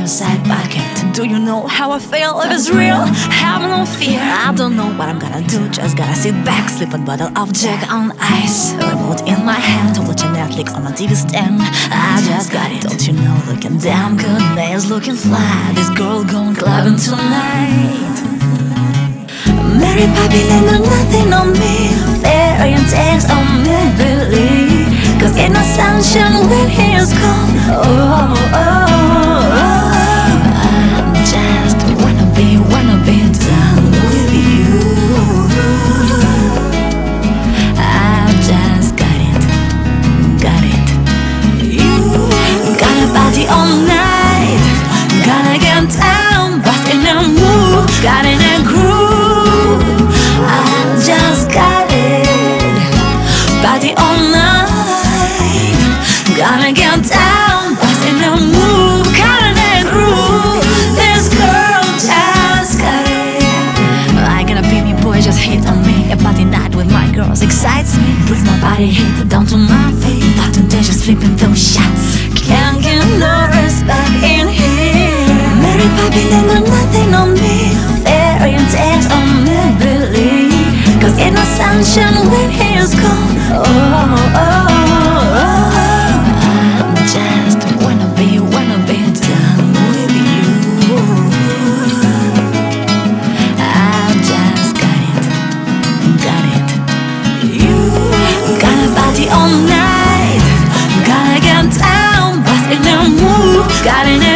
side pocket. Do you know how I feel? If it's real, have no fear. I don't know what I'm gonna do, just gotta sit back, slip a bottle of Jack on ice. Remote in my hand, watching Netflix on my TV stand. I just got it, don't you know, looking damn good, nails looking fly. This girl going clubbing tonight. Mary Poppins ain't got nothing on me. Fairy tales on me, believe. Cause ain't no sunshine when he is gone. I just wanna be done with you. I just got it. You got a party all night. Gotta get down, bust in a move, got in a groove. I just got it. Party all night. Gotta get down, bust in a move, got in a groove. This girl just got it. I got a baby boy just hit on me. A party night with my girls excites me. Brings my body hit down to my feet. Button they just flipping those shots. Can't get no respect in here. Mary Poppins ain't got nothing on me. Fairy tales on me, believe. Cause ain't no sunshine when he is gone. I just wanna be done with you. I just got it. You got a party all night. Gotta get down, bust in a move, got in a